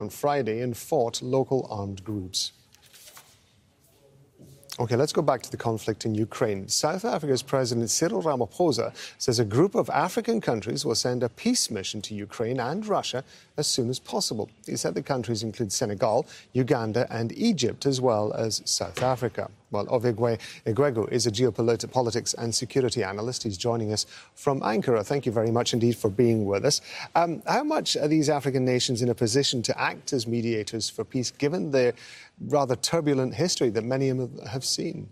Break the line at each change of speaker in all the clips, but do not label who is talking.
on Friday and fought local armed groups. OK, let's go back to the conflict in Ukraine. South Africa's President Cyril Ramaphosa says a group of African countries will send a peace mission to Ukraine and Russia as soon as possible. He said the countries include Senegal, Uganda and Egypt, as well as South Africa. Well, Ovigwe Eguegu is a geopolitics and security analyst. He's joining us from Ankara. Thank you very much indeed for being with us. How much are these African nations in a position to act as mediators for peace, given their rather turbulent history that many of them have seen?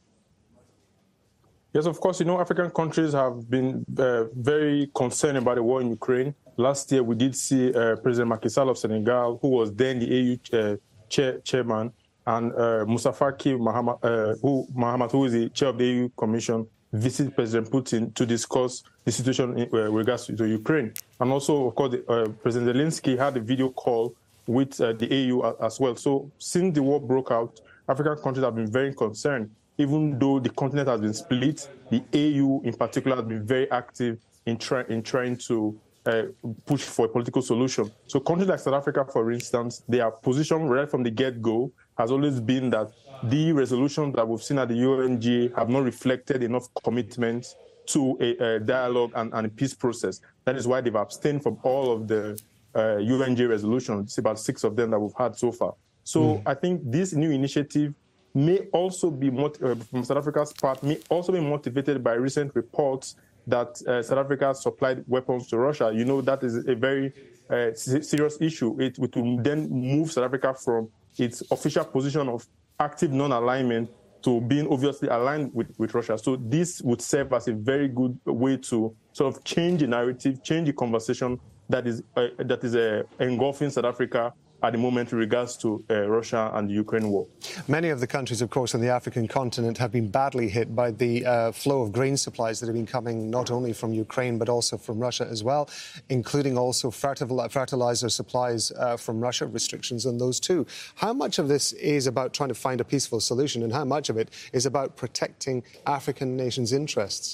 Yes, of course. African countries have been very concerned about the war in Ukraine. Last year, we did see President Macky Sall of Senegal, who was then the AU chairman, and Moussa Faki Mahamat, who is the chair of the EU Commission, visit President Putin to discuss the situation in regards to Ukraine. And also, of course, President Zelensky had a video call with the AU as well. So since the war broke out, African countries have been very concerned. Even though the continent has been split, the AU in particular has been very active in trying to push for a political solution. So countries like South Africa, for instance, their position right from the get-go has always been that the resolutions that we've seen at the UNGA have not reflected enough commitment to a dialogue and a peace process. That is why they've abstained from all of the UNGA resolutions. It's about 6 of them that we've had so far. So I think this new initiative may also be, from South Africa's part, may also be motivated by recent reports that South Africa supplied weapons to Russia. That is a very serious issue. It will then move South Africa from its official position of active non-alignment to being obviously aligned with Russia. So this would serve as a very good way to sort of change the narrative, change the conversation that is engulfing South Africa at the moment in regards to Russia and the Ukraine war.
Many of the countries, of course, on the African continent have been badly hit by the flow of grain supplies that have been coming not only from Ukraine but also from Russia as well, including also fertilizer supplies from Russia, restrictions on those too. How much of this is about trying to find a peaceful solution and how much of it is about protecting African nations' interests?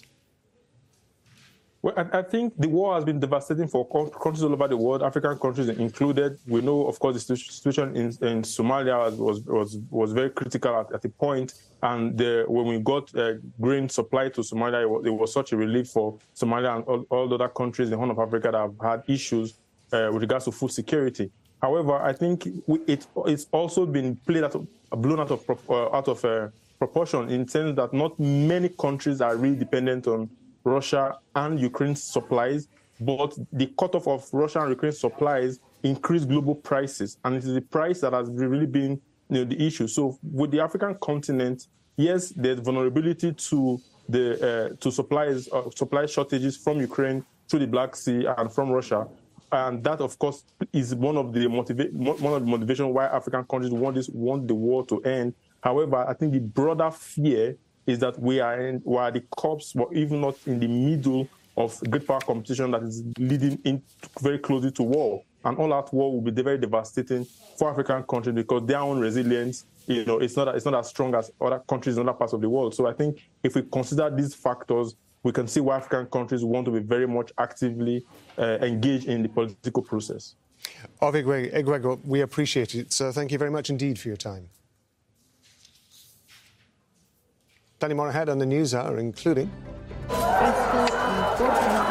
Well, I think the war has been devastating for countries all over the world, African countries included. We know, of course, the situation in Somalia was very critical at a point. And when we got grain supply to Somalia, it was such a relief for Somalia and all the other countries in the Horn of Africa that have had issues with regards to food security. However, I think it's also been blown out of proportion in the sense that not many countries are really dependent on Russia and Ukraine's supplies, but the cutoff of Russia and Ukraine supplies increased global prices, and it is the price that has really been the issue. So with the African continent, yes, there's vulnerability to the supply shortages from Ukraine through the Black Sea and from Russia, and that, of course, is one of the motivation why African countries want the war to end. However, I think the broader fear is that we are at the cusp, or even not in the middle of great power competition that is leading in very closely to war. And all that war will be very devastating for African countries because their own resilience, it's not as strong as other countries in other parts of the world. So I think if we consider these factors, we can see why African countries want to be very much actively engaged in the political process.
Ovigwe Eguegu, we appreciate it. So thank you very much indeed for your time. Plenty more ahead on the news hour, including...